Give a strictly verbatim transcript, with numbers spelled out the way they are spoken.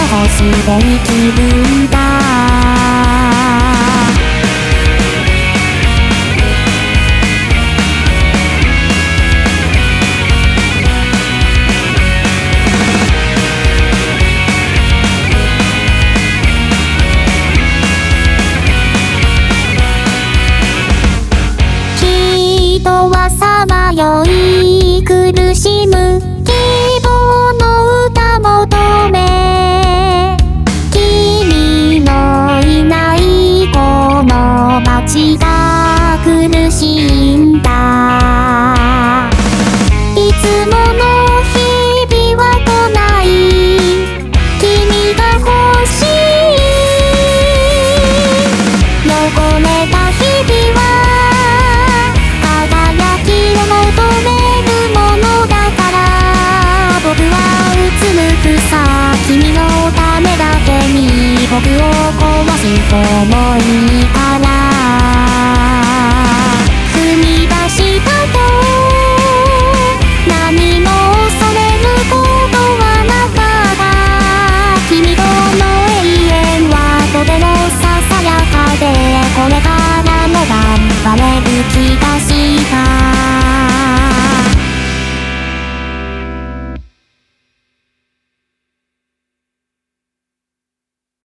星で生きるんだ。人はさまよい苦しむ希望の歌求め、君のいないこの街が苦しいんだ。いつもの日々は来ない、君が欲しい。汚れた日々は君のためだけに僕を壊す思い